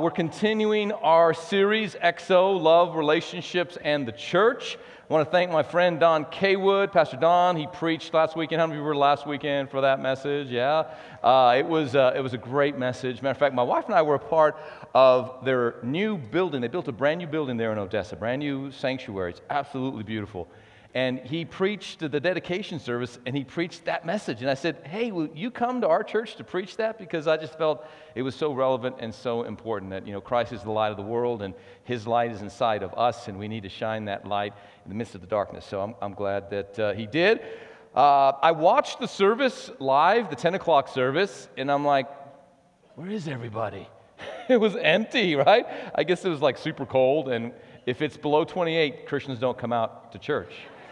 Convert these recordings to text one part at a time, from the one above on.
We're continuing our series, XO, Love, Relationships, and the Church. I want to thank my friend Don Kaywood, Pastor Don. He preached last weekend. How many of you were last weekend for that message? Yeah. It was a great message. Matter of fact, my wife and I were a part of their new building. They built a brand new building there in Odessa, brand new sanctuary. It's absolutely beautiful. And he preached the dedication service, and he preached that message. And I said, hey, will you come to our church to preach that? Because I just felt it was so relevant and so important that, Christ is the light of the world, and his light is inside of us, and we need to shine that light in the midst of the darkness. So I'm glad that he did. I watched the service live, the 10 o'clock service, and I'm like, where is everybody? It was empty, right? I guess it was like super cold, and if it's below 28, Christians don't come out to church.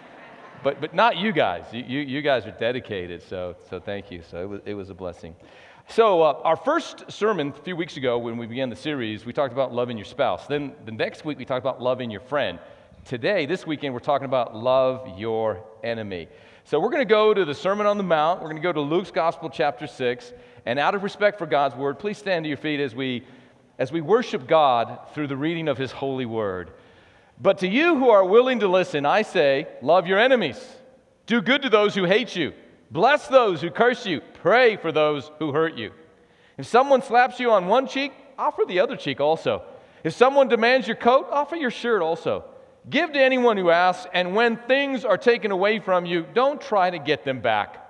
But not you guys. You guys are dedicated, so thank you. So it was a blessing. So our first sermon a few weeks ago when we began the series, we talked about loving your spouse. Then the next week we talked about loving your friend. Today, this weekend, we're talking about love your enemy. So we're going to go to the Sermon on the Mount. We're going to go to Luke's Gospel, chapter 6. And out of respect for God's Word, please stand to your feet as we worship God through the reading of His holy Word. But to you who are willing to listen, I say, love your enemies. Do good to those who hate you. Bless those who curse you. Pray for those who hurt you. If someone slaps you on one cheek, offer the other cheek also. If someone demands your coat, offer your shirt also. Give to anyone who asks, and when things are taken away from you, don't try to get them back.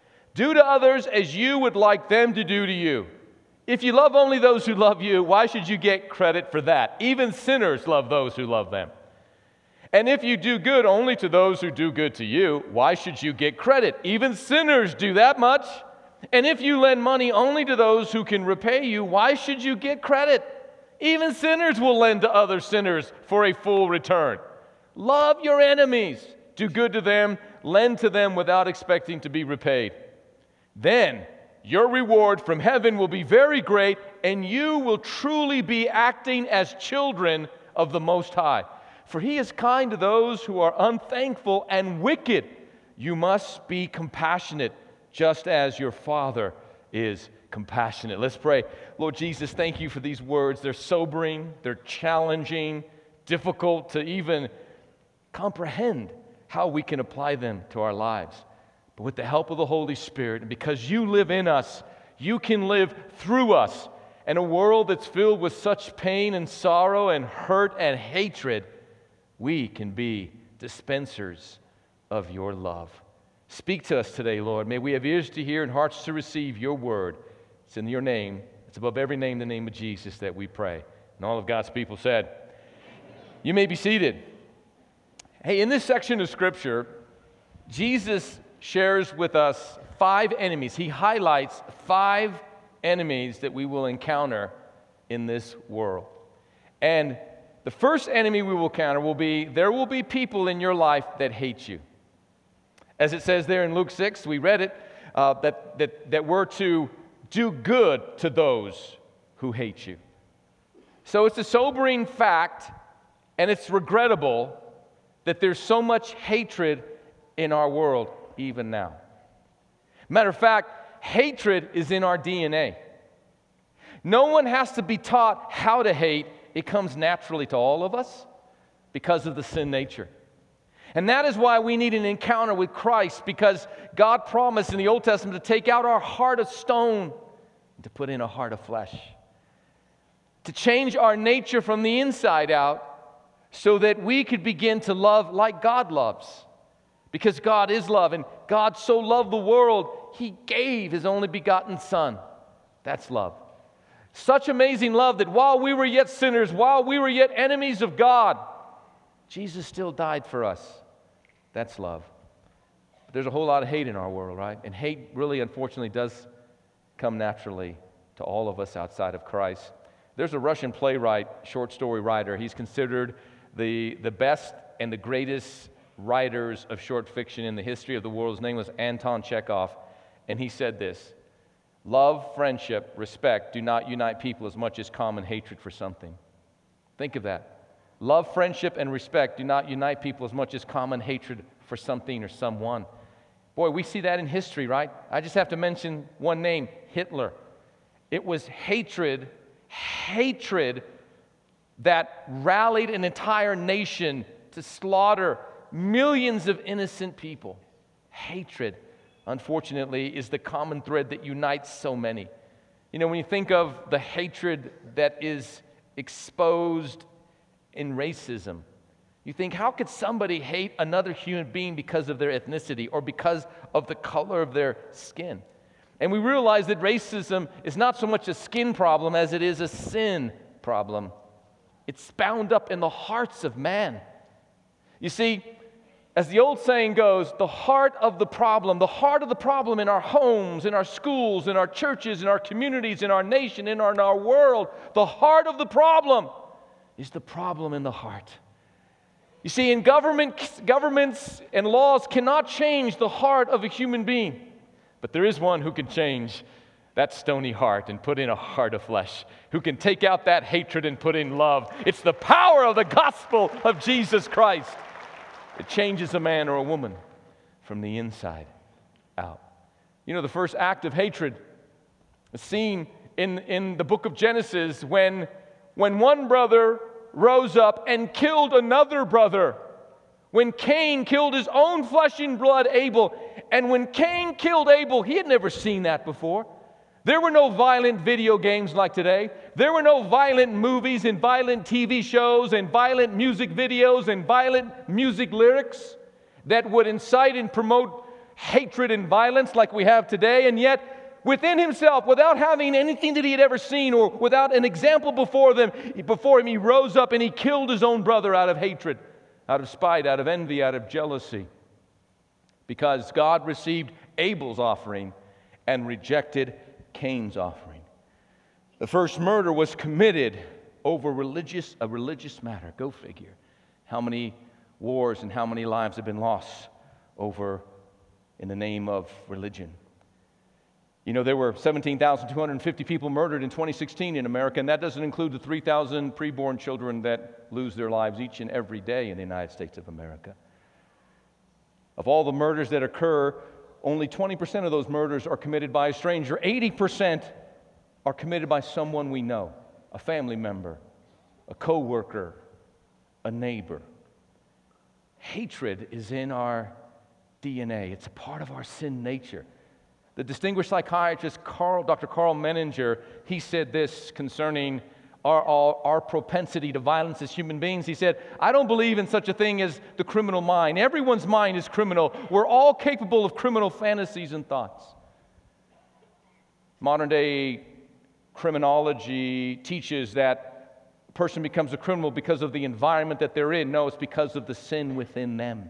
Do to others as you would like them to do to you. If you love only those who love you, why should you get credit for that? Even sinners love those who love them. And if you do good only to those who do good to you, why should you get credit? Even sinners do that much. And if you lend money only to those who can repay you, why should you get credit? Even sinners will lend to other sinners for a full return. Love your enemies. Do good to them. Lend to them without expecting to be repaid. Then your reward from heaven will be very great, and you will truly be acting as children of the Most High. For He is kind to those who are unthankful and wicked. You must be compassionate, just as your Father is compassionate. Let's pray. Lord Jesus, thank you for these words. They're sobering, they're challenging, difficult to even comprehend how we can apply them to our lives. But with the help of the Holy Spirit, and because you live in us, you can live through us. In a world that's filled with such pain and sorrow and hurt and hatred, we can be dispensers of your love. Speak to us today, Lord. May we have ears to hear and hearts to receive your word. It's in your name. It's above every name, the name of Jesus, that we pray. And all of God's people said, you may be seated. Hey, in this section of Scripture, Jesus shares with us 5 enemies. He highlights 5 enemies that we will encounter in this world. And the first enemy we will encounter will be, there will be people in your life that hate you. As it says there in Luke 6, we read it, that we're to do good to those who hate you. So it's a sobering fact, and it's regrettable that there's so much hatred in our world even now. Matter of fact, hatred is in our DNA. No one has to be taught how to hate. It comes naturally to all of us because of the sin nature. And that is why we need an encounter with Christ, because God promised in the Old Testament to take out our heart of stone and to put in a heart of flesh. To change our nature from the inside out so that we could begin to love like God loves. Because God is love, and God so loved the world, He gave His only begotten Son. That's love. Such amazing love that while we were yet sinners, while we were yet enemies of God, Jesus still died for us. That's love. But there's a whole lot of hate in our world, right? And hate really, unfortunately, does come naturally to all of us outside of Christ. There's a Russian playwright, short story writer. He's considered the best and the greatest writers of short fiction in the history of the world. His name was Anton Chekhov, and he said this: love, friendship, respect do not unite people as much as common hatred for something. Think of that. Love, friendship, and respect do not unite people as much as common hatred for something or someone. Boy, we see that in history, right? I just have to mention one name, Hitler. It was hatred hatred that rallied an entire nation to slaughter millions of innocent people. Hatred, unfortunately, is the common thread that unites so many. You know, when you think of the hatred that is exposed in racism, you think, how could somebody hate another human being because of their ethnicity or because of the color of their skin? And we realize that racism is not so much a skin problem as it is a sin problem. It's bound up in the hearts of man. You see, as the old saying goes, the heart of the problem in our homes, in our schools, in our churches, in our communities, in our nation, in our world, the heart of the problem is the problem in the heart. You see, in governments and laws cannot change the heart of a human being, but there is one who can change that stony heart and put in a heart of flesh, who can take out that hatred and put in love. It's the power of the gospel of Jesus Christ. It changes a man or a woman from the inside out. You know, the first act of hatred is seen in the book of Genesis when one brother rose up and killed another brother. When Cain killed his own flesh and blood, Abel. And when Cain killed Abel, he had never seen that before. There were no violent video games like today. There were no violent movies and violent TV shows and violent music videos and violent music lyrics that would incite and promote hatred and violence like we have today. And yet, within himself, without having anything that he had ever seen or without an example before him, he rose up and he killed his own brother out of hatred, out of spite, out of envy, out of jealousy. Because God received Abel's offering and rejected Cain's offering. The first murder was committed over a religious matter. Go figure. How many wars and how many lives have been lost over in the name of religion? You know, there were 17,250 people murdered in 2016 in America, and that doesn't include the 3,000 preborn children that lose their lives each and every day in the United States of America. Of all the murders that occur, only 20% of those murders are committed by a stranger. 80% are committed by someone we know, a family member, a co-worker, a neighbor. Hatred is in our DNA. It's a part of our sin nature. The distinguished psychiatrist Dr. Carl Menninger, he said this concerning our propensity to violence as human beings. He said, I don't believe in such a thing as the criminal mind. Everyone's mind is criminal. We're all capable of criminal fantasies and thoughts. Modern day criminology teaches that a person becomes a criminal because of the environment that they're in. No, it's because of the sin within them.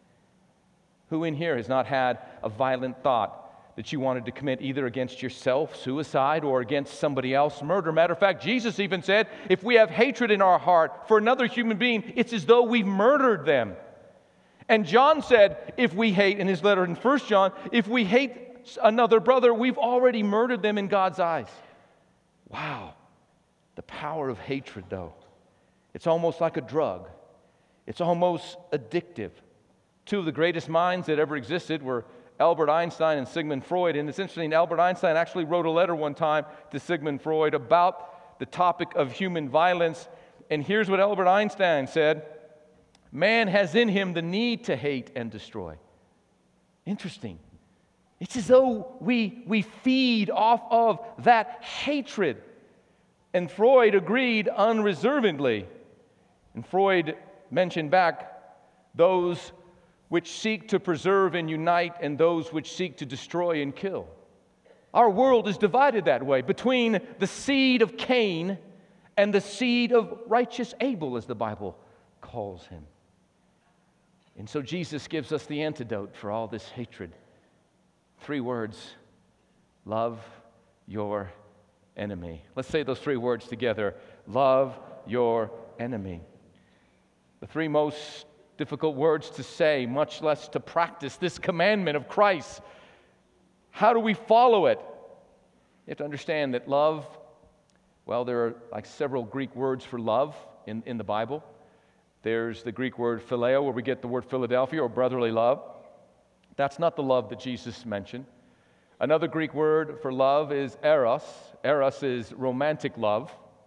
Who in here has not had a violent thought that you wanted to commit either against yourself, suicide, or against somebody else, murder? Matter of fact, Jesus even said, if we have hatred in our heart for another human being, it's as though we've murdered them. And John said, if we hate, in his letter in 1 John, if we hate another brother, we've already murdered them in God's eyes. Wow. The power of hatred, though. It's almost like a drug. It's almost addictive. Two of the greatest minds that ever existed were Albert Einstein and Sigmund Freud. And it's interesting, Albert Einstein actually wrote a letter one time to Sigmund Freud about the topic of human violence. And here's what Albert Einstein said: man has in him the need to hate and destroy. Interesting. It's as though we feed off of that hatred. And Freud agreed unreservedly. And Freud mentioned back those which seek to preserve and unite, and those which seek to destroy and kill. Our world is divided that way, between the seed of Cain and the seed of righteous Abel, as the Bible calls him. And so Jesus gives us the antidote for all this hatred. 3 words: love your enemy. Let's say those 3 words together. Love your enemy. The 3 most difficult words to say, much less to practice this commandment of Christ. How do we follow it? You have to understand that love, well, there are like several Greek words for love in the Bible. There's the Greek word phileo, where we get the word Philadelphia, or brotherly love. That's not the love that Jesus mentioned. Another Greek word for love is eros. Eros is romantic love.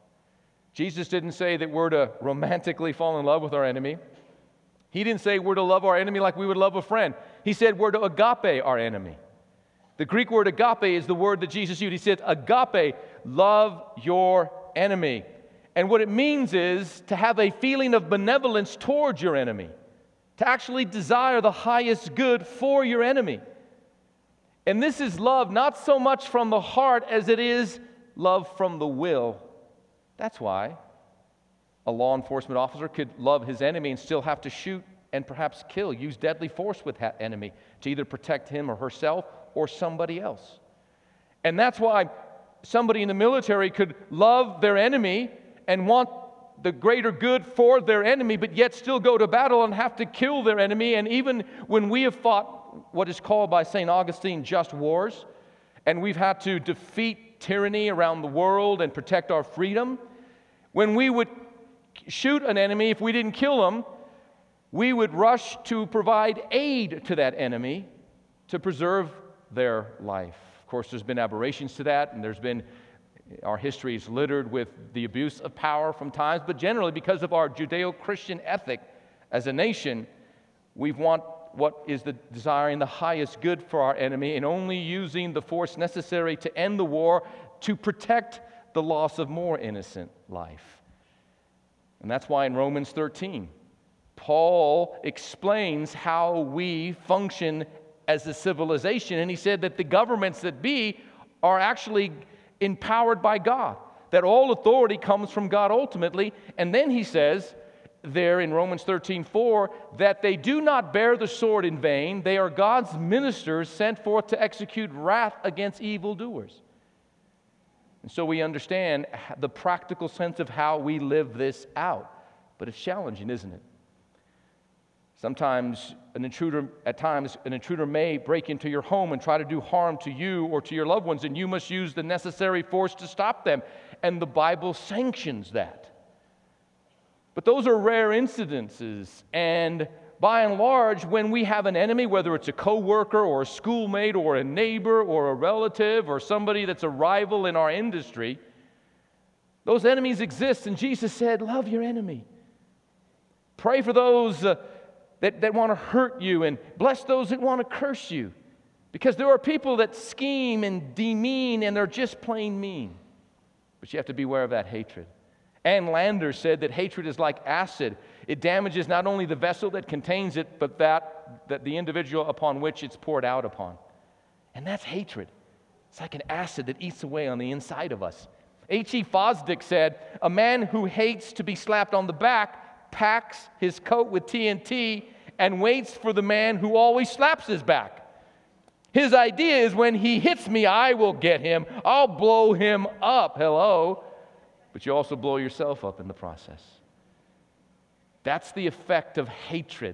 Jesus didn't say that we're to romantically fall in love with our enemy. He didn't say we're to love our enemy like we would love a friend. He said we're to agape our enemy. The Greek word agape is the word that Jesus used. He said, agape, love your enemy. And what it means is to have a feeling of benevolence towards your enemy, to actually desire the highest good for your enemy. And this is love not so much from the heart as it is love from the will. That's why a law enforcement officer could love his enemy and still have to shoot and perhaps kill, use deadly force with that enemy to either protect him or herself or somebody else. And that's why somebody in the military could love their enemy and want the greater good for their enemy, but yet still go to battle and have to kill their enemy. And even when we have fought what is called by St. Augustine just wars, and we've had to defeat tyranny around the world and protect our freedom, when we would shoot an enemy, if we didn't kill him, we would rush to provide aid to that enemy to preserve their life. Of course, there's been aberrations to that, and our history is littered with the abuse of power from times, but generally because of our Judeo-Christian ethic as a nation, we want what is the desiring the highest good for our enemy and only using the force necessary to end the war to protect the loss of more innocent life. And that's why in Romans 13, Paul explains how we function as a civilization, and he said that the governments that be are actually empowered by God, that all authority comes from God ultimately. And then he says there in Romans 13:4 that they do not bear the sword in vain. They are God's ministers sent forth to execute wrath against evildoers. And so we understand the practical sense of how we live this out. But it's challenging, isn't it? Sometimes an intruder may break into your home and try to do harm to you or to your loved ones, and you must use the necessary force to stop them. And the Bible sanctions that. But those are rare incidences, and by and large, when we have an enemy, whether it's a coworker or a schoolmate or a neighbor or a relative or somebody that's a rival in our industry, those enemies exist, and Jesus said, love your enemy. Pray for those that want to hurt you, and bless those that want to curse you. Because there are people that scheme and demean, and they're just plain mean. But you have to beware of that hatred. Ann Landers said that hatred is like acid. It damages not only the vessel that contains it, but that the individual upon which it's poured out upon. And that's hatred. It's like an acid that eats away on the inside of us. H.E. Fosdick said, a man who hates to be slapped on the back packs his coat with TNT and waits for the man who always slaps his back. His idea is when he hits me, I will get him. I'll blow him up. Hello. But you also blow yourself up in the process. That's the effect of hatred.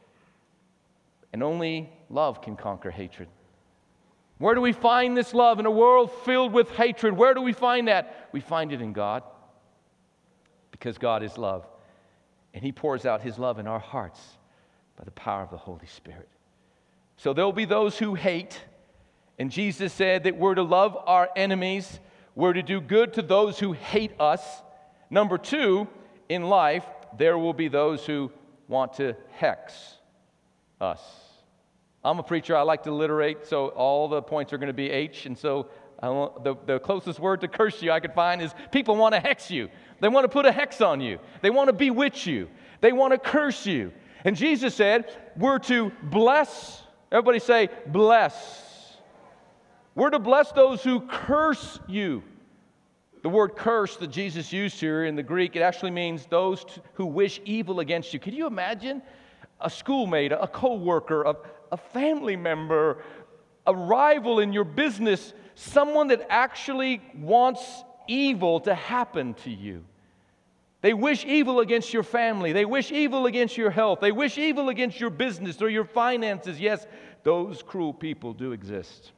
And only love can conquer hatred. Where do we find this love in a world filled with hatred? Where do we find that? We find it in God. Because God is love. And He pours out His love in our hearts by the power of the Holy Spirit. So there'll be those who hate. And Jesus said that we're to love our enemies. We're to do good to those who hate us. Number two, in life, there will be those who want to hex us. I'm a preacher. I like to alliterate, so all the points are going to be H. And so the closest word to curse you I could find is people want to hex you. They want to put a hex on you. They want to bewitch you. They want to curse you. And Jesus said we're to bless. Everybody say, bless. We're to bless those who curse you. The word curse that Jesus used here in the Greek, it actually means those who wish evil against you. Can you imagine a schoolmate, a co-worker, a family member, a rival in your business, someone that actually wants evil to happen to you? They wish evil against your family. They wish evil against your health. They wish evil against your business or your finances. Yes, those cruel people do exist.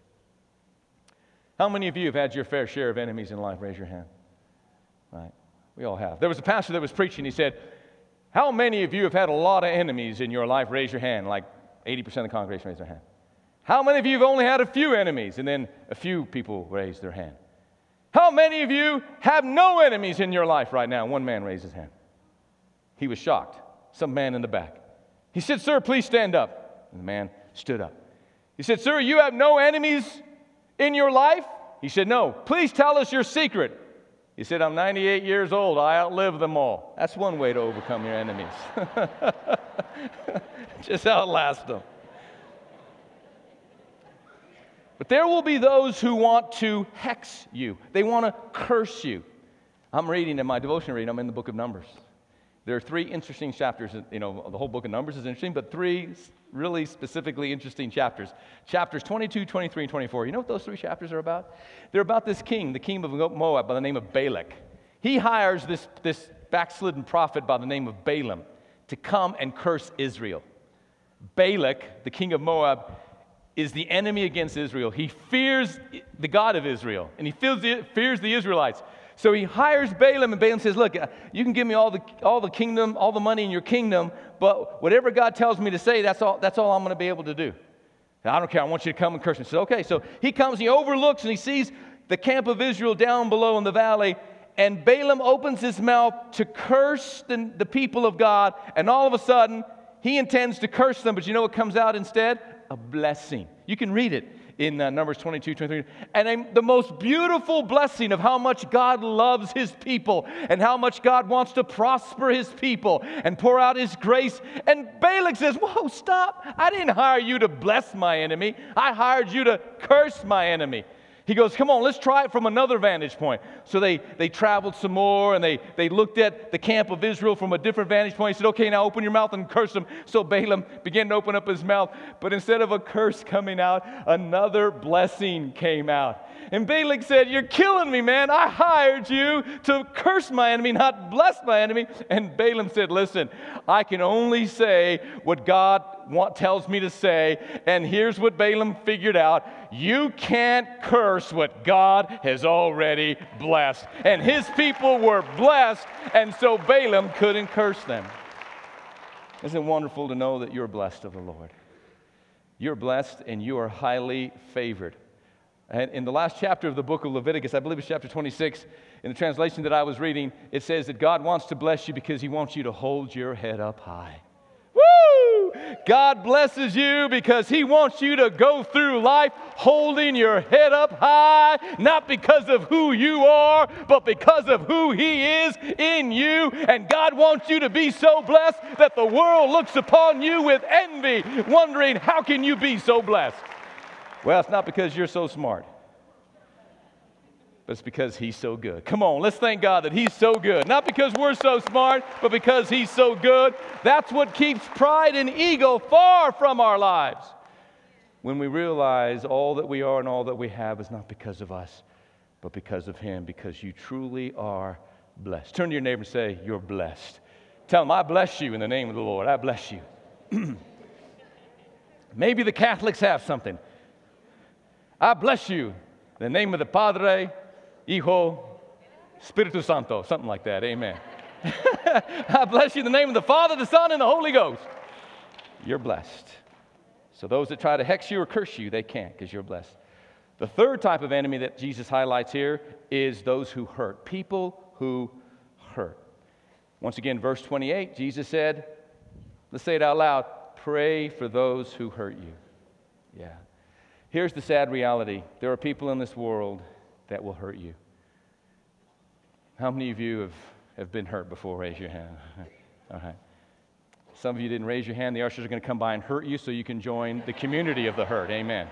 How many of you have had your fair share of enemies in life? Raise your hand. Right. We all have. There was a pastor that was preaching. He said, how many of you have had a lot of enemies in your life? Raise your hand. Like 80% of the congregation raised their hand. How many of you have only had a few enemies? And then a few people raised their hand. How many of you have no enemies in your life right now? One man raised his hand. He was shocked. Some man in the back. He said, sir, please stand up. And the man stood up. He said, sir, you have no enemies in your life? He said, no. Please tell us your secret. He said, I'm 98 years old. I outlive them all. That's one way to overcome your enemies. Just outlast them. But there will be those who want to hex you. They want to curse you. I'm reading in my devotion reading, I'm in the book of Numbers. There are 3 interesting chapters. The whole book of Numbers is interesting, but 3 really specifically interesting chapters. Chapters 22, 23, and 24. You know what those 3 chapters are about? They're about this king, the king of Moab by the name of Balak. He hires this backslidden prophet by the name of Balaam to come and curse Israel. Balak, the king of Moab, is the enemy against Israel. He fears the God of Israel, and he fears the Israelites. So he hires Balaam, and Balaam says, look, you can give me all the kingdom, all the money in your kingdom, but whatever God tells me to say, that's all I'm going to be able to do. I don't care. I want you to come and curse me. He says, okay. So he comes, he overlooks, and he sees the camp of Israel down below in the valley, and Balaam opens his mouth to curse the people of God, and all of a sudden, he intends to curse them, but you know what comes out instead? A blessing. You can read it in Numbers 22, 23. And the most beautiful blessing of how much God loves His people and how much God wants to prosper His people and pour out His grace. And Balak says, whoa, stop. I didn't hire you to bless my enemy. I hired you to curse my enemy. He goes, come on, let's try it from another vantage point. So they traveled some more, and they looked at the camp of Israel from a different vantage point. He said, okay, now open your mouth and curse them. So Balaam began to open up his mouth. But instead of a curse coming out, another blessing came out. And Balak said, you're killing me, man. I hired you to curse my enemy, not bless my enemy. And Balaam said, listen, I can only say what God tells me to say. And here's what Balaam figured out. You can't curse what God has already blessed. And his people were blessed, and so Balaam couldn't curse them. Isn't it wonderful to know that you're blessed of the Lord? You're blessed and you are highly favored. And in the last chapter of the book of Leviticus, I believe it's chapter 26, in the translation that I was reading, it says that God wants to bless you because He wants you to hold your head up high. Woo! God blesses you because He wants you to go through life holding your head up high, not because of who you are, but because of who He is in you. And God wants you to be so blessed that the world looks upon you with envy, wondering, how can you be so blessed? Well, it's not because you're so smart, but it's because He's so good. Come on, let's thank God that He's so good. Not because we're so smart, but because He's so good. That's what keeps pride and ego far from our lives. When we realize all that we are and all that we have is not because of us, but because of Him, because you truly are blessed. Turn to your neighbor and say, you're blessed. Tell them, I bless you in the name of the Lord. I bless you. Maybe the Catholics have something. I bless you in the name of the Padre, Hijo, Espiritu Santo, something like that. Amen. I bless you in the name of the Father, the Son, and the Holy Ghost. You're blessed. So those that try to hex you or curse you, they can't because you're blessed. The third type of enemy that Jesus highlights here is those who hurt. People who hurt. Once again, verse 28, Jesus said, let's say it out loud, pray for those who hurt you. Yeah. Here's the sad reality. There are people in this world that will hurt you. How many of you have been hurt before? Raise your hand. All right. Some of you didn't raise your hand. The ushers are going to come by and hurt you so you can join the community of the hurt. Amen.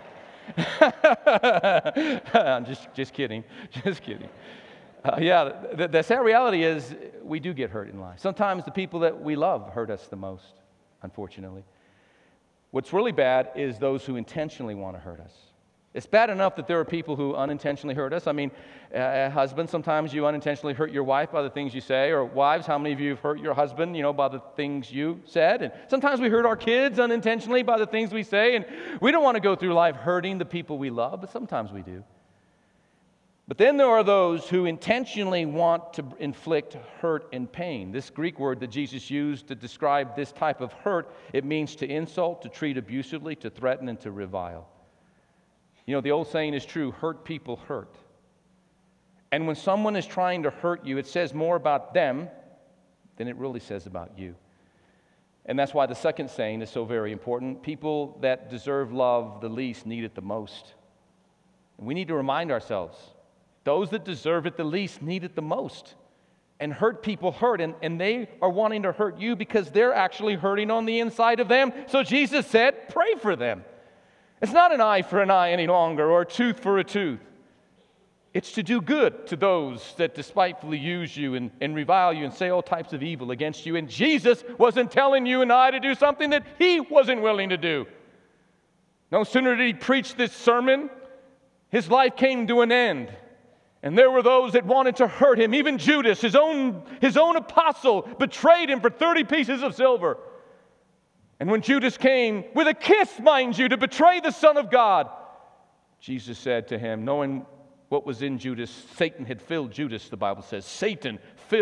I'm just kidding. Just kidding. The sad reality is we do get hurt in life. Sometimes the people that we love hurt us the most, unfortunately. What's really bad is those who intentionally want to hurt us. It's bad enough that there are people who unintentionally hurt us. I mean, husbands, sometimes you unintentionally hurt your wife by the things you say, or wives, how many of you have hurt your husband, by the things you said? And sometimes we hurt our kids unintentionally by the things we say, and we don't want to go through life hurting the people we love, but sometimes we do. But then there are those who intentionally want to inflict hurt and pain. This Greek word that Jesus used to describe this type of hurt, it means to insult, to treat abusively, to threaten, and to revile. The old saying is true, hurt people hurt. And when someone is trying to hurt you, it says more about them than it really says about you. And that's why the second saying is so very important. People that deserve love the least need it the most. And we need to remind ourselves, those that deserve it the least need it the most. And hurt people hurt, and they are wanting to hurt you because they're actually hurting on the inside of them. So Jesus said, pray for them. It's not an eye for an eye any longer, or a tooth for a tooth. It's to do good to those that despitefully use you and revile you and say all types of evil against you. And Jesus wasn't telling you and I to do something that he wasn't willing to do. No sooner did he preach this sermon, his life came to an end. And there were those that wanted to hurt him. Even Judas, his own apostle, betrayed him for 30 pieces of silver. And when Judas came, with a kiss, mind you, to betray the Son of God, Jesus said to him, knowing what was in Judas, Satan had filled Judas, the Bible says. Satan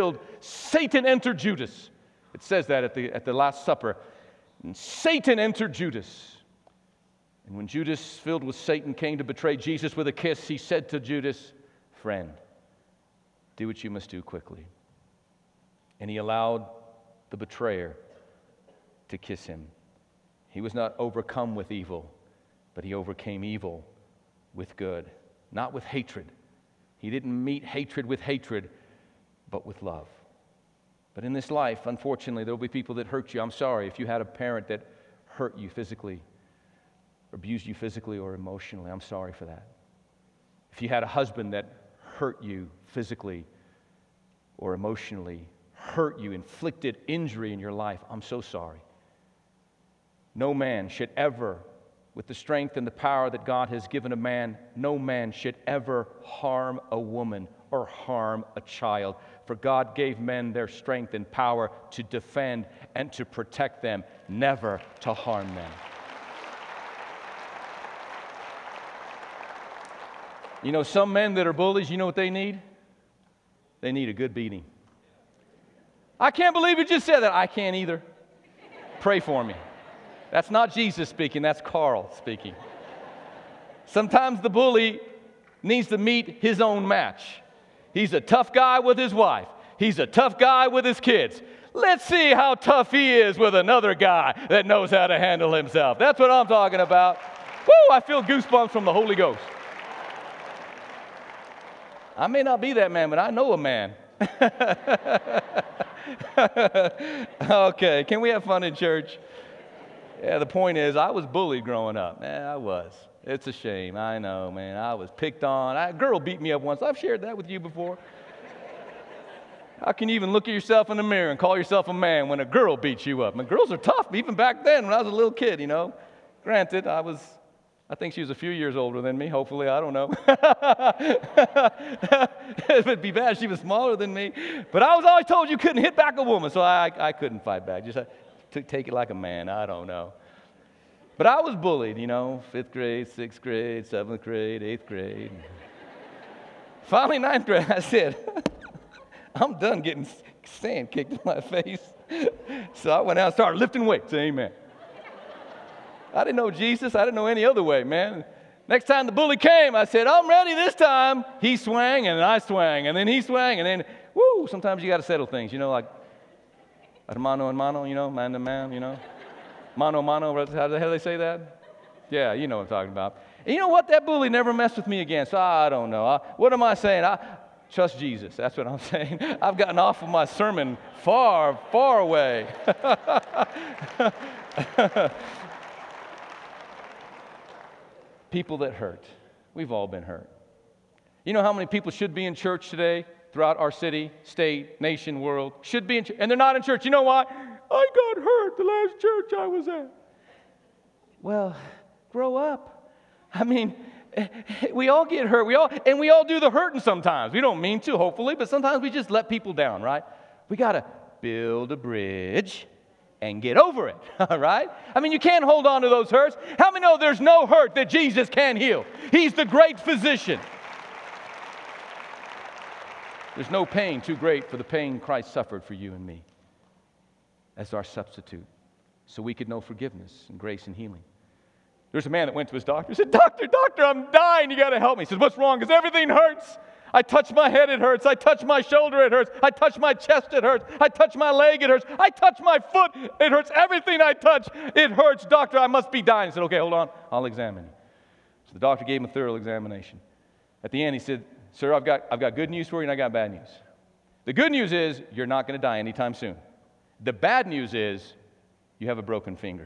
entered Judas. It says that at the Last Supper. And Satan entered Judas. And when Judas, filled with Satan, came to betray Jesus with a kiss, he said to Judas, friend, do what you must do quickly. And he allowed the betrayer to kiss him. He was not overcome with evil, but he overcame evil with good. Not with hatred. He didn't meet hatred with hatred, but with love. But in this life, unfortunately, there will be people that hurt you. I'm sorry if you had a parent that hurt you physically, or abused you physically or emotionally. I'm sorry for that. If you had a husband that hurt you physically or emotionally, hurt you, inflicted injury in your life, I'm so sorry. No man should ever, with the strength and the power that God has given a man, no man should ever harm a woman or harm a child. For God gave men their strength and power to defend and to protect them, never to harm them. You know, some men that are bullies, you know what they need? They need a good beating. I can't believe you just said that. I can't either. Pray for me. That's not Jesus speaking, that's Carl speaking. Sometimes the bully needs to meet his own match. He's a tough guy with his wife. He's a tough guy with his kids. Let's see how tough he is with another guy that knows how to handle himself. That's what I'm talking about. Woo, I feel goosebumps from the Holy Ghost. I may not be that man, but I know a man. Okay, can we have fun in church? Yeah, the point is, I was bullied growing up. I was. It's a shame. I know, man. I was picked on. A girl beat me up once. I've shared that with you before. How can you even look at yourself in the mirror and call yourself a man when a girl beats you up? Girls are tough, even back then when I was a little kid, you know. Granted, I think she was a few years older than me, hopefully. I don't know. It would be bad if she was smaller than me. But I was always told you couldn't hit back a woman, so I couldn't fight back. Just to take it like a man. I don't know. But I was bullied, you know, 5th grade, 6th grade, 7th grade, 8th grade. Finally, 9th grade, I said, I'm done getting sand kicked in my face. So I went out and started lifting weights. Amen. I didn't know Jesus. I didn't know any other way, man. Next time the bully came, I said, I'm ready this time. He swang, and I swang, and then he swang, and then, woo, sometimes you got to settle things, you know, like mano a mano, you know, man to man, you know. Mano a mano, how do they say that? Yeah, you know what I'm talking about. And you know what? That bully never messed with me again, so I don't know. What am I saying? Trust Jesus. That's what I'm saying. I've gotten off of my sermon far, far away. People that hurt. We've all been hurt. You know how many people should be in church today throughout our city, state, nation, world? Should be in church, and they're not in church. You know why? I got hurt the last church I was at. Well, grow up. I mean, we all get hurt. We all do the hurting sometimes. We don't mean to, hopefully, but sometimes we just let people down, right? We got to build a bridge and get over it, all right? I mean, you can't hold on to those hurts. How many know there's no hurt that Jesus can't heal? He's the great physician. There's no pain too great for the pain Christ suffered for you and me as our substitute, so we could know forgiveness and grace and healing. There's a man that went to his doctor and said, Doctor, I'm dying. You got to help me. He said, what's wrong? Because everything hurts. I touch my head, it hurts. I touch my shoulder, it hurts. I touch my chest, it hurts. I touch my leg, it hurts. I touch my foot, it hurts. Everything I touch, it hurts. Doctor, I must be dying. He said, okay, hold on. I'll examine you. So the doctor gave him a thorough examination. At the end, he said, sir, I've got good news for you and I got bad news. The good news is you're not going to die anytime soon. The bad news is you have a broken finger.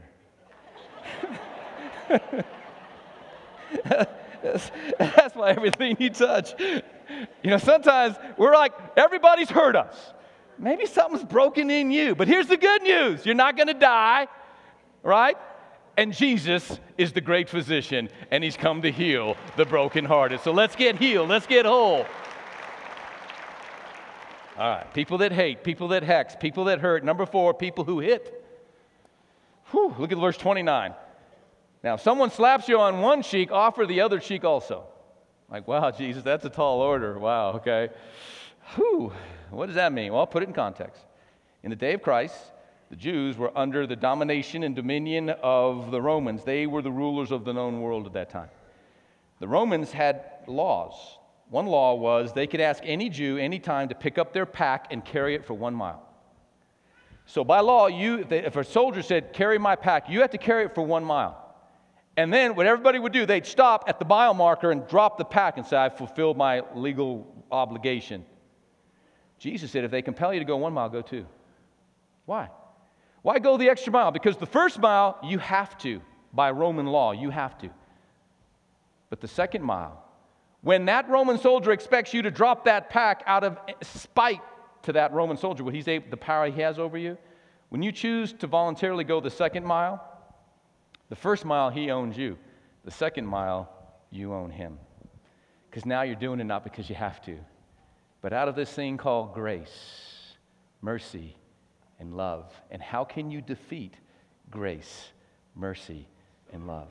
That's why everything you touch. You know, sometimes we're like, everybody's hurt us. Maybe something's broken in you. But here's the good news. You're not going to die, right? And Jesus is the great physician, and he's come to heal the brokenhearted. So let's get healed. Let's get whole. All right, people that hate, people that hex, people that hurt. Number 4, people who hit. Whew, look at verse 29. Now, if someone slaps you on one cheek, offer the other cheek also. Like, wow, Jesus, that's a tall order. Wow, okay. Whew, what does that mean? Well, I'll put it in context. In the day of Christ, the Jews were under the domination and dominion of the Romans. They were the rulers of the known world at that time. The Romans had laws. One law was they could ask any Jew anytime to pick up their pack and carry it for 1 mile. So by law, if a soldier said, carry my pack, you have to carry it for 1 mile. And then what everybody would do, they'd stop at the mile marker and drop the pack and say, I've fulfilled my legal obligation. Jesus said, if they compel you to go 1 mile, go 2. Why? Why go the extra mile? Because the first mile, you have to. By Roman law, you have to. But the second mile, when that Roman soldier expects you to drop that pack out of spite to that Roman soldier, the power he has over you, when you choose to voluntarily go the second mile, the first mile, he owns you. The second mile, you own him. Because now you're doing it not because you have to, but out of this thing called grace, mercy, and love. And how can you defeat grace, mercy, and love?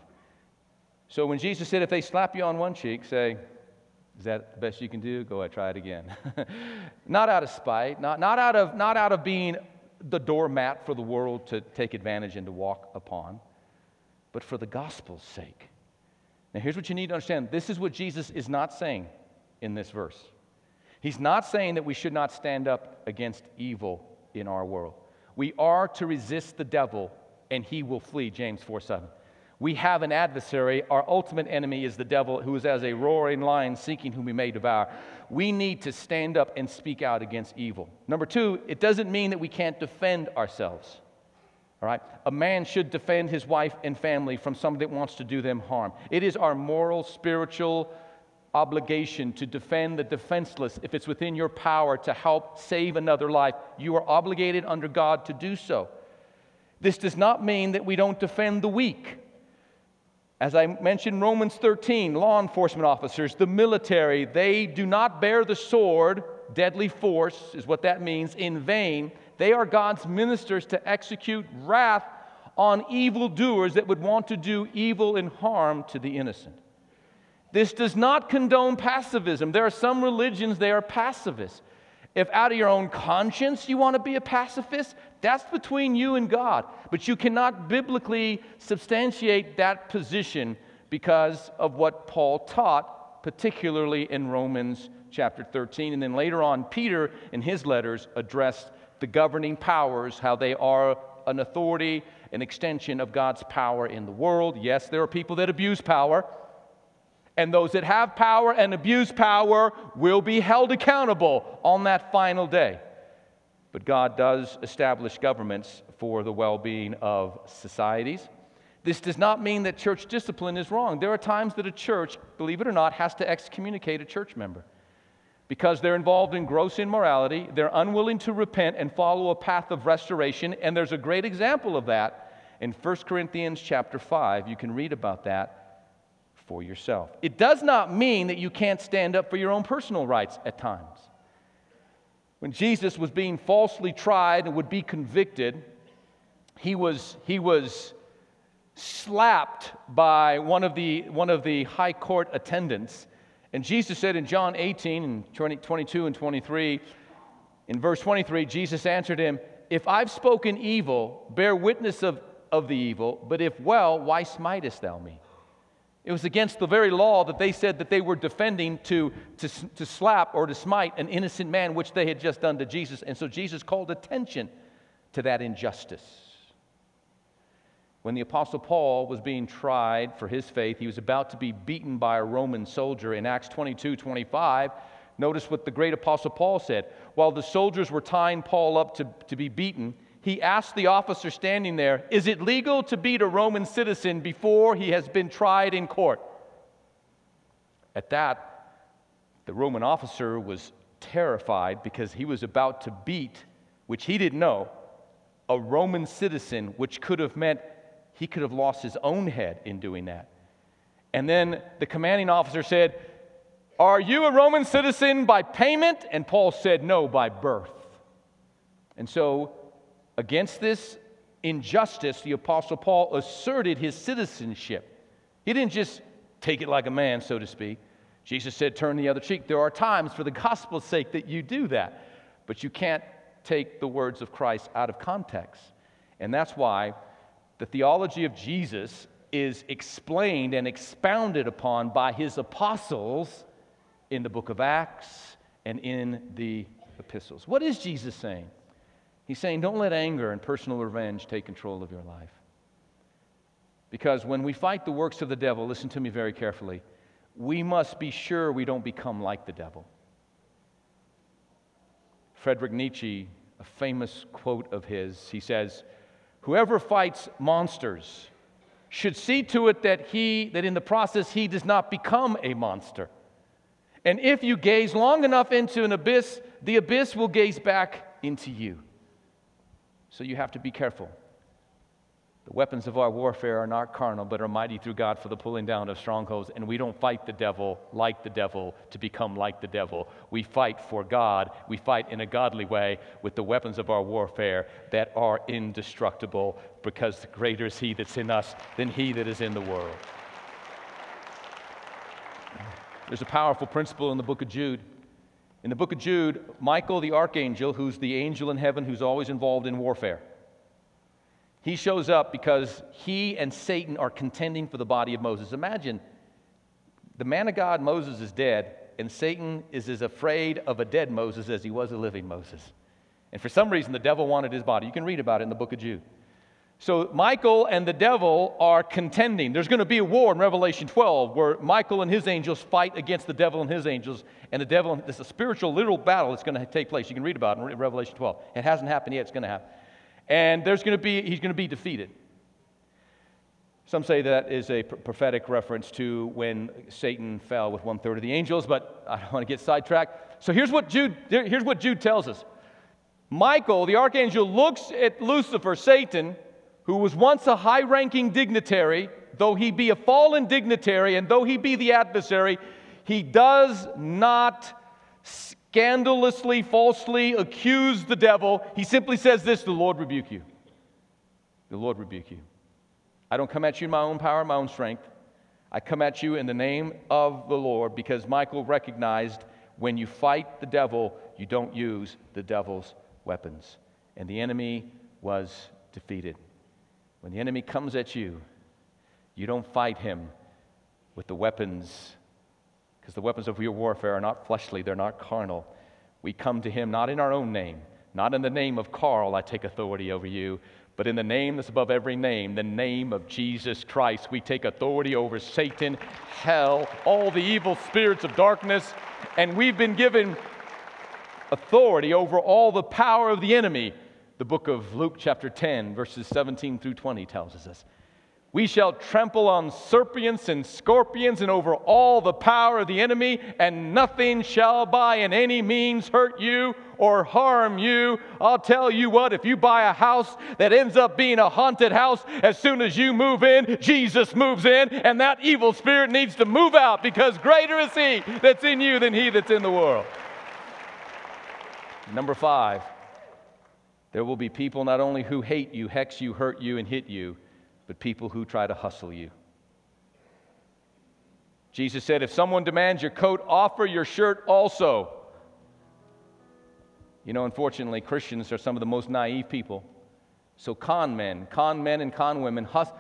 So when Jesus said, if they slap you on one cheek, say, is that the best you can do? Go ahead, try it again. Not out of spite, not out of being the doormat for the world to take advantage and to walk upon, but for the gospel's sake. Now here's what you need to understand. This is what Jesus is not saying in this verse. He's not saying that we should not stand up against evil in our world. We are to resist the devil and he will flee, James 4:7. We have an adversary. Our ultimate enemy is the devil, who is as a roaring lion seeking whom he may devour. We need to stand up and speak out against evil. Number 2, it doesn't mean that we can't defend ourselves. All right? A man should defend his wife and family from somebody that wants to do them harm. It is our moral, spiritual obligation to defend the defenseless. If it's within your power to help save another life, you are obligated under God to do so. This does not mean that we don't defend the weak. As I mentioned, Romans 13, law enforcement officers, the military, they do not bear the sword, deadly force is what that means, in vain. They are God's ministers to execute wrath on evildoers that would want to do evil and harm to the innocent. This does not condone pacifism. There are some religions, they are pacifists. If out of your own conscience you want to be a pacifist, that's between you and God. But you cannot biblically substantiate that position because of what Paul taught, particularly in Romans chapter 13. And then later on, Peter in his letters addressed the governing powers, how they are an authority, an extension of God's power in the world. Yes, there are people that abuse power. And those that have power and abuse power will be held accountable on that final day. But God does establish governments for the well-being of societies. This does not mean that church discipline is wrong. There are times that a church, believe it or not, has to excommunicate a church member because they're involved in gross immorality, they're unwilling to repent and follow a path of restoration, and there's a great example of that in 1 Corinthians chapter 5. You can read about that for yourself. It does not mean that you can't stand up for your own personal rights at times. When Jesus was being falsely tried and would be convicted, he was slapped by one of the high court attendants. And Jesus said in John 18 and 22 and 23, in verse 23, Jesus answered him, "If I've spoken evil, bear witness of the evil, but if well, why smitest thou me?" It was against the very law that they said that they were defending to slap or to smite an innocent man, which they had just done to Jesus. And so Jesus called attention to that injustice. When the Apostle Paul was being tried for his faith, he was about to be beaten by a Roman soldier. In Acts 22:25, notice what the great Apostle Paul said. While the soldiers were tying Paul up to be beaten, he asked the officer standing there, "Is it legal to beat a Roman citizen before he has been tried in court?" At that, the Roman officer was terrified because he was about to beat, which he didn't know, a Roman citizen, which could have meant he could have lost his own head in doing that. And then the commanding officer said, "Are you a Roman citizen by payment?" And Paul said, "No, by birth." And so, against this injustice, the Apostle Paul asserted his citizenship. He didn't just take it like a man, so to speak. Jesus said, "Turn the other cheek." There are times for the gospel's sake that you do that, but you can't take the words of Christ out of context. And that's why the theology of Jesus is explained and expounded upon by his apostles in the book of Acts and in the epistles. What is Jesus saying? He's saying, don't let anger and personal revenge take control of your life. Because when we fight the works of the devil, listen to me very carefully, we must be sure we don't become like the devil. Friedrich Nietzsche, a famous quote of his, he says, "Whoever fights monsters should see to it that in the process he does not become a monster. And if you gaze long enough into an abyss, the abyss will gaze back into you." So you have to be careful. The weapons of our warfare are not carnal, but are mighty through God for the pulling down of strongholds. And we don't fight the devil like the devil to become like the devil. We fight for God. We fight in a godly way with the weapons of our warfare that are indestructible, because greater is he that's in us than he that is in the world. There's a powerful principle in the book of Jude. In the book of Jude, Michael the archangel, who's the angel in heaven who's always involved in warfare, he shows up because he and Satan are contending for the body of Moses. Imagine, the man of God, Moses, is dead, and Satan is as afraid of a dead Moses as he was a living Moses. And for some reason, the devil wanted his body. You can read about it in the book of Jude. So Michael and the devil are contending. There's going to be a war in Revelation 12 where Michael and his angels fight against the devil and his angels. And the devil, it's a spiritual, literal battle that's going to take place. You can read about it in Revelation 12. It hasn't happened yet. It's going to happen. And he's going to be defeated. Some say that is a prophetic reference to when Satan fell with 1/3 of the angels, but I don't want to get sidetracked. So here's what Jude tells us. Michael, the archangel, looks at Lucifer, Satan, who was once a high-ranking dignitary. Though he be a fallen dignitary and though he be the adversary, he does not scandalously, falsely accuse the devil. He simply says this: "The Lord rebuke you. The Lord rebuke you. I don't come at you in my own power, my own strength. I come at you in the name of the Lord," because Michael recognized when you fight the devil, you don't use the devil's weapons. And the enemy was defeated. When the enemy comes at you, you don't fight him with the weapons, because the weapons of your warfare are not fleshly, they're not carnal. We come to him not in our own name, not in the name of Carl, I take authority over you, but in the name that's above every name, the name of Jesus Christ. We take authority over Satan, hell, all the evil spirits of darkness, and we've been given authority over all the power of the enemy. The book of Luke chapter 10, verses 17 through 20 tells us this. "We shall trample on serpents and scorpions and over all the power of the enemy, and nothing shall by any means hurt you or harm you." I'll tell you what, if you buy a house that ends up being a haunted house, as soon as you move in, Jesus moves in, and that evil spirit needs to move out, because greater is he that's in you than he that's in the world. Number 5, there will be people not only who hate you, hex you, hurt you, and hit you, but people who try to hustle you. Jesus said, if someone demands your coat, offer your shirt also. You know, unfortunately, Christians are some of the most naive people. So con men and con women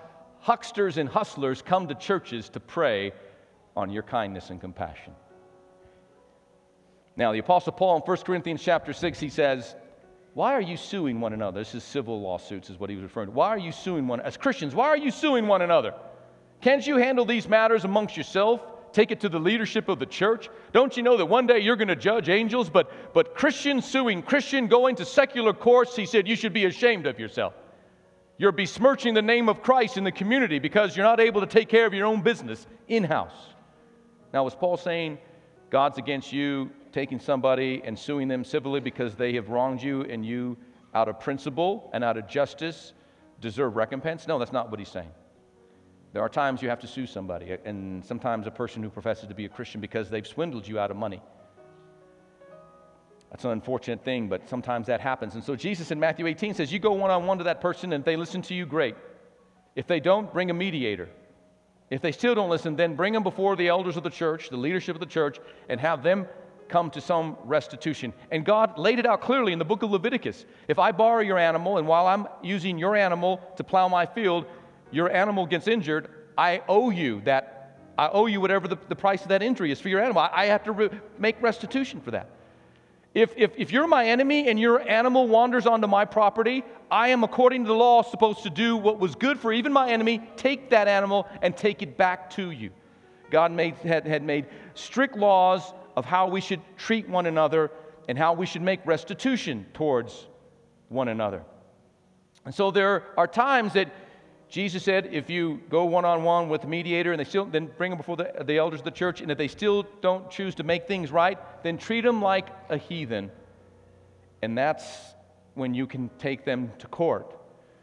hucksters and hustlers come to churches to prey on your kindness and compassion. Now, the Apostle Paul in 1 Corinthians chapter 6, he says, why are you suing one another? This is civil lawsuits is what he was referring to. Why are you suing one, as Christians, why are you suing one another? Can't you handle these matters amongst yourself? Take it to the leadership of the church? Don't you know that one day you're going to judge angels? But Christian suing Christian, going to secular courts, he said, you should be ashamed of yourself. You're besmirching the name of Christ in the community because you're not able to take care of your own business in-house. Now, was Paul saying God's against you taking somebody and suing them civilly because they have wronged you and you, out of principle and out of justice, deserve recompense? No, that's not what he's saying. There are times you have to sue somebody, and sometimes a person who professes to be a Christian because they've swindled you out of money. That's an unfortunate thing, but sometimes that happens. And so Jesus in Matthew 18 says, you go one-on-one to that person, and if they listen to you, great. If they don't, bring a mediator. If they still don't listen, then bring them before the elders of the church, the leadership of the church, and have them come to some restitution. And God laid it out clearly in the book of Leviticus. If I borrow your animal, and while I'm using your animal to plow my field, your animal gets injured, I owe you whatever the price of that injury is for your animal. I have to make restitution for that. If you're my enemy and your animal wanders onto my property, I am, according to the law, supposed to do what was good for even my enemy, take that animal and take it back to you. God had made strict laws of how we should treat one another and how we should make restitution towards one another. And so there are times that Jesus said, if you go one-on-one with the mediator and then bring them before the elders of the church, and if they still don't choose to make things right, then treat them like a heathen. And that's when you can take them to court.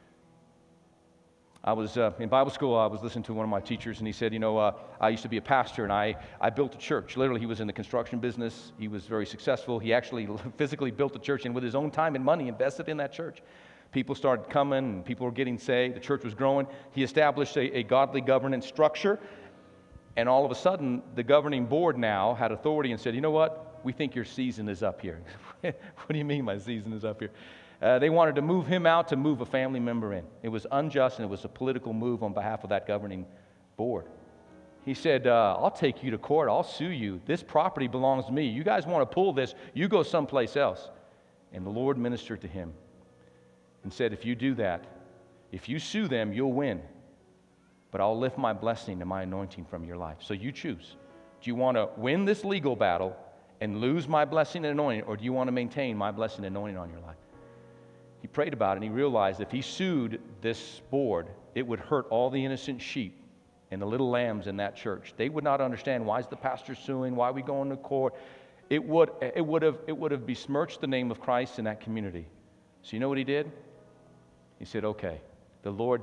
I was in Bible school, I was listening to one of my teachers, and he said, I used to be a pastor, and I built a church. Literally, he was in the construction business. He was very successful. He actually physically built a church, and with his own time and money, invested in that church. People started coming, and people were getting saved. The church was growing. He established a godly governance structure, and all of a sudden, the governing board now had authority and said, you know what? We think your season is up here. What do you mean my season is up here? They wanted to move him out to move a family member in. It was unjust, and it was a political move on behalf of that governing board. He said, I'll take you to court. I'll sue you. This property belongs to me. You guys want to pull this, you go someplace else. And the Lord ministered to him and said, if you do that, if you sue them, you'll win. But I'll lift my blessing and my anointing from your life. So you choose. Do you want to win this legal battle and lose my blessing and anointing, or do you want to maintain my blessing and anointing on your life? He prayed about it, and he realized if he sued this board, it would hurt all the innocent sheep and the little lambs in that church. They would not understand, why is the pastor suing? Why are we going to court? It would have besmirched the name of Christ in that community. So you know what he did? He said, okay, the Lord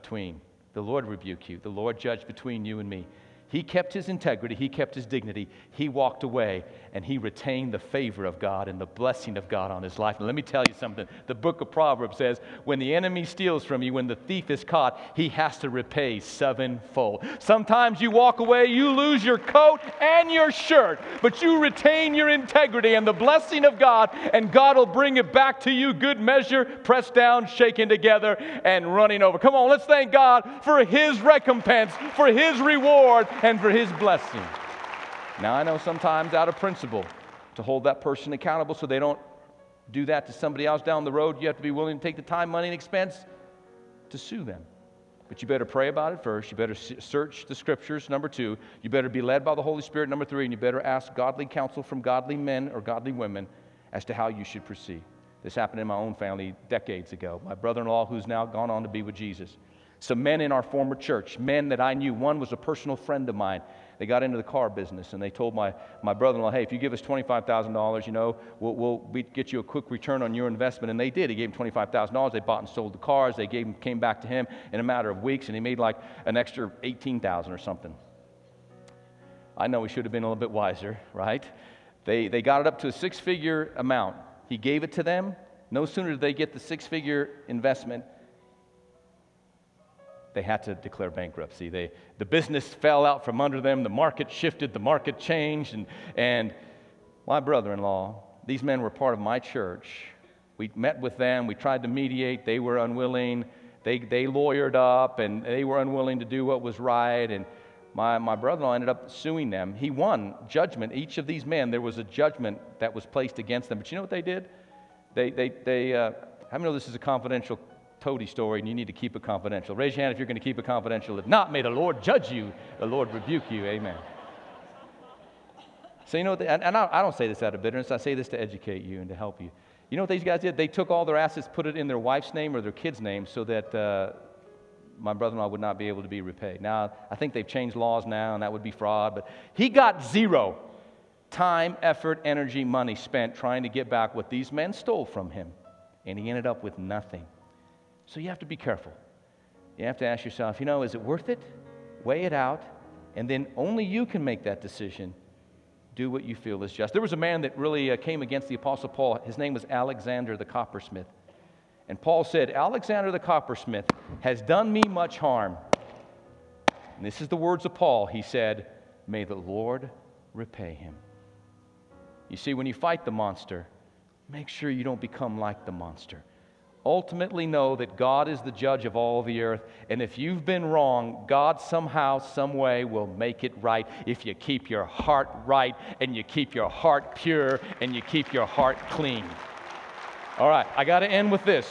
rebuke you. The Lord judge between you and me. He kept his integrity. He kept his dignity. He walked away, and he retained the favor of God and the blessing of God on his life. And let me tell you something. The book of Proverbs says, when the enemy steals from you, when the thief is caught, he has to repay sevenfold. Sometimes you walk away, you lose your coat and your shirt, but you retain your integrity and the blessing of God, and God will bring it back to you, good measure, pressed down, shaken together, and running over. Come on, let's thank God for his recompense, for his reward, and for his blessing. Now, I know sometimes out of principle, to hold that person accountable so they don't do that to somebody else down the road, you have to be willing to take the time, money, and expense to sue them. But you better pray about it first. You better search the scriptures, number 2. You better be led by the Holy Spirit, number 3. And you better ask godly counsel from godly men or godly women as to how you should proceed. This happened in my own family decades ago. My brother-in-law, who's now gone on to be with Jesus. Some men in our former church, men that I knew. One was a personal friend of mine. They got into the car business, and they told my brother-in-law, hey, if you give us $25,000, we'll get you a quick return on your investment. And they did. He gave him $25,000. They bought and sold the cars. They came back to him in a matter of weeks, and he made like an extra $18,000 or something. I know he should have been a little bit wiser, right? They got it up to a 6-figure amount. He gave it to them. No sooner did they get the 6-figure investment, they had to declare bankruptcy. The business fell out from under them. The market shifted. The market changed. And my brother-in-law, these men were part of my church. We met with them. We tried to mediate. They were unwilling. They lawyered up, and they were unwilling to do what was right, and my brother-in-law ended up suing them. He won judgment. Each of these men, there was a judgment that was placed against them. But you know what they did? How many know this is a confidential toady story, and you need to keep it confidential? Raise your hand if you're going to keep it confidential. If not, may the Lord judge you, the Lord rebuke you. Amen. So you know, and I don't say this out of bitterness. I say this to educate you and to help you. You know what these guys did? They took all their assets, put it in their wife's name or their kid's name so that my brother-in-law would not be able to be repaid. Now, I think they've changed laws now, and that would be fraud, but he got zero time, effort, energy, money spent trying to get back what these men stole from him, and he ended up with nothing. So you have to be careful. You have to ask yourself, you know, is it worth it? Weigh it out, and then only you can make that decision. Do what you feel is just. There was a man that really came against the Apostle Paul. His name was Alexander the coppersmith. And Paul said, Alexander the coppersmith has done me much harm. And this is the words of Paul. He said, may the Lord repay him. You see, when you fight the monster, make sure you don't become like the monster. Ultimately know that God is the judge of all the earth, and if you've been wrong, God somehow, some way will make it right if you keep your heart right, and you keep your heart pure, and you keep your heart clean. All right, I got to end with this.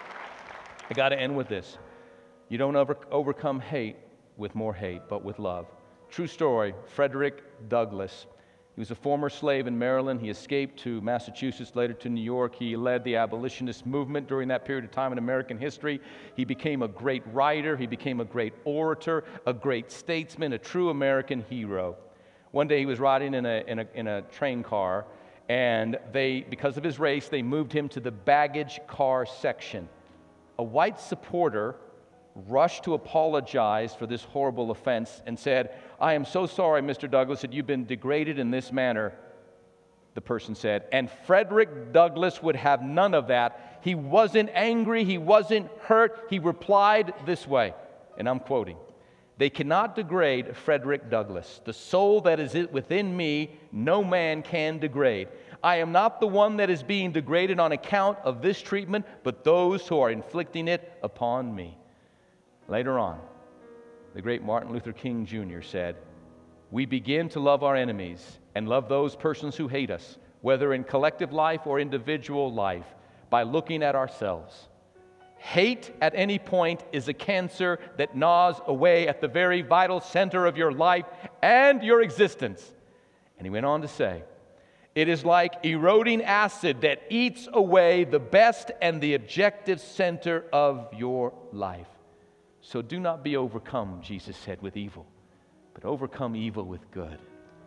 You don't overcome hate with more hate, but with love. True story, Frederick Douglass. He was a former slave in Maryland. He escaped to Massachusetts, later to New York. He led the abolitionist movement during that period of time in American history. He became a great writer. He became a great orator, a great statesman, a true American hero. One day he was riding in a train car, and because of his race, they moved him to the baggage car section. A white supporter rushed to apologize for this horrible offense and said, I am so sorry, Mr. Douglass, that you've been degraded in this manner, the person said. And Frederick Douglass would have none of that. He wasn't angry. He wasn't hurt. He replied this way, and I'm quoting, they cannot degrade Frederick Douglass. The soul that is within me, no man can degrade. I am not the one that is being degraded on account of this treatment, but those who are inflicting it upon me. Later on, the great Martin Luther King Jr. said, we begin to love our enemies and love those persons who hate us, whether in collective life or individual life, by looking at ourselves. Hate at any point is a cancer that gnaws away at the very vital center of your life and your existence. And he went on to say, it is like eroding acid that eats away the best and the objective center of your life. So do not be overcome, Jesus said, with evil, but overcome evil with good.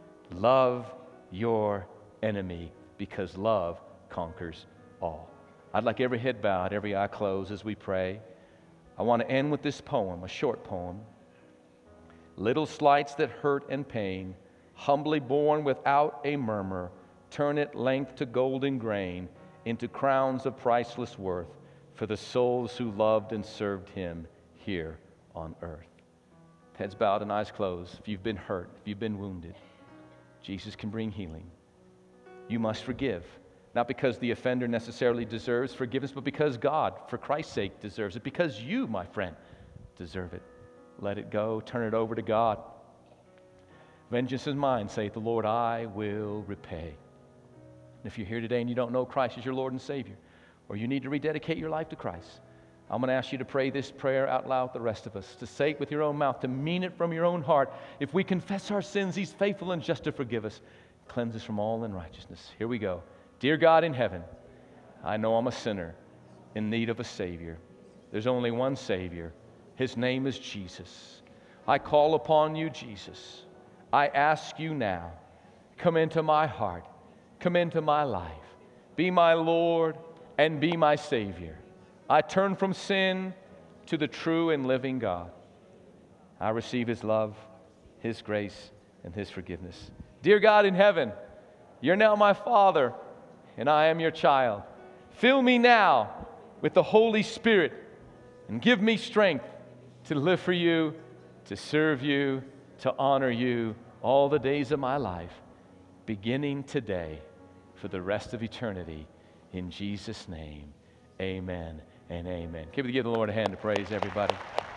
Love your enemy, because love conquers all. I'd like every head bowed, every eye closed as we pray. I want to end with this poem, a short poem. Little slights that hurt and pain, humbly borne without a murmur, turn at length to golden grain, into crowns of priceless worth, for the souls who loved and served him here on earth. Heads bowed and eyes closed. If you've been hurt, if you've been wounded, Jesus can bring healing. You must forgive, not because the offender necessarily deserves forgiveness, but because God, for Christ's sake, deserves it. Because you, my friend, deserve it. Let it go. Turn it over to God. Vengeance is mine, saith the Lord, I will repay. And if you're here today and you don't know Christ as your Lord and Savior, or you need to rededicate your life to Christ, I'm going to ask you to pray this prayer out loud with the rest of us, to say it with your own mouth, to mean it from your own heart. If we confess our sins, He's faithful and just to forgive us, cleanse us from all unrighteousness. Here we go. Dear God in heaven, I know I'm a sinner in need of a Savior. There's only one Savior. His name is Jesus. I call upon you, Jesus. I ask you now, come into my heart, come into my life. Be my Lord and be my Savior. I turn from sin to the true and living God. I receive His love, His grace, and His forgiveness. Dear God in heaven, you're now my Father, and I am your child. Fill me now with the Holy Spirit, and give me strength to live for you, to serve you, to honor you all the days of my life, beginning today for the rest of eternity. In Jesus' name, amen and amen. Can we give the Lord a hand of praise, everybody?